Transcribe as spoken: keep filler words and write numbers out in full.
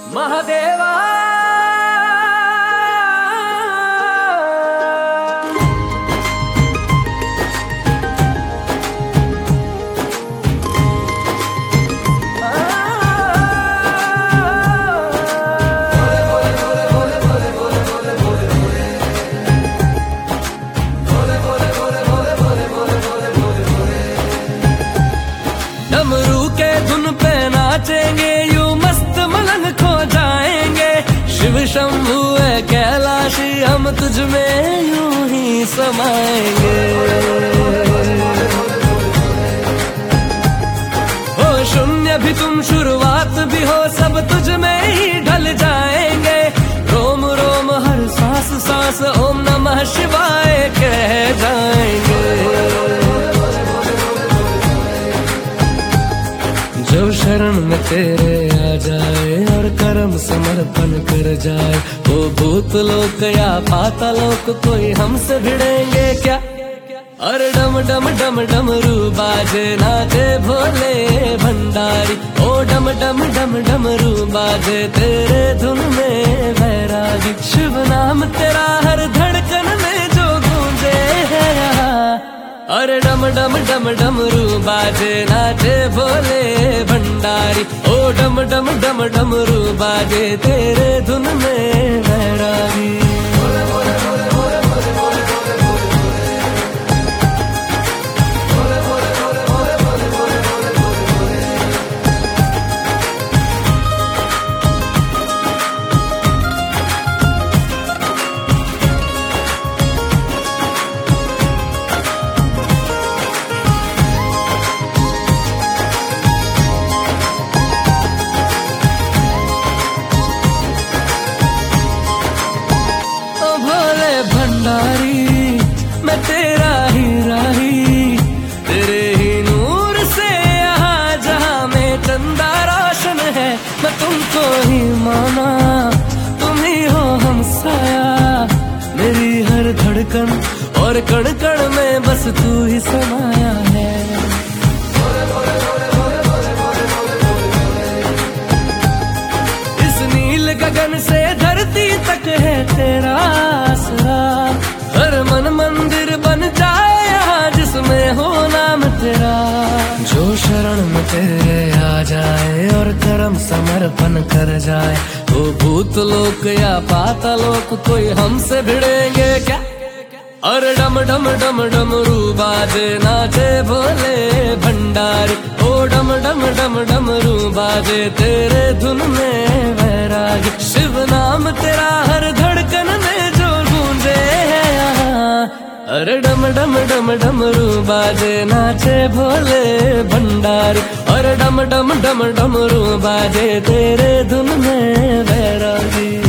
महादेवा डमरू के धुन पे नाचेंगे यूं मस्त मलंग खो जाएंगे। शिव शंभू है कैलाशी हम तुझ में यूं ही समाएंगे। हो शून्य भी तुम शुरुआत भी हो सब तुझ में ही ढल जाएंगे। रोम रोम हर सांस सांस ओम नमः शिवाय कह जाएंगे। जो शरण में तेरे आ जाए और कर्म समर्पण कर जाए, वो भूत लोक या पाता लोक कोई हमसे भिड़ेंगे क्या। अरे डम डम डम डमरू बाजे नाचे भोले भंडारी। ओ डम डम डम डमरू बाजे तेरे धुन में बैरागी। शिव नाम तेरा हर धड़कन में जो गूंजे है यहाँ। अरे डम डम डम डमरू बाजे नाचे भोले भंडारी। ओ डम डम डम डमरू बाजे तेरे धुन में बैरागी। मैं तेरा ही राही, तेरे ही नूर से यहाँ जहाँ में चंदा रोशन है। मैं तुमको ही माना तुम ही हो हमसाया। मेरी हर धड़कन और कण कण में बस तू ही समाया है। इस नील गगन से धरती तक है तेरा आसरा। हर मन मंदिर बन जाए यहाँ जिसमें हो नाम तेरा। जो शरण में तेरे आ जाए और कर्म समर्पण कर जाए, वो भूत लोक या पाता लोक कोई हमसे भिड़ेंगे क्या। अरे डम डम डम डमरू बाजे नाचे भोले भंडारी। ओ डम डम डम डमरू बाजे तेरे धुन में बैरागी। शिव नाम तेरा हर धड़कन में जो गूंजे है यहाँ। अरे डम डम डम डमरू बाजे नाचे भोले भंडारी। अरे डम डम डम डमरू बाजे तेरे धुन में बैरागी।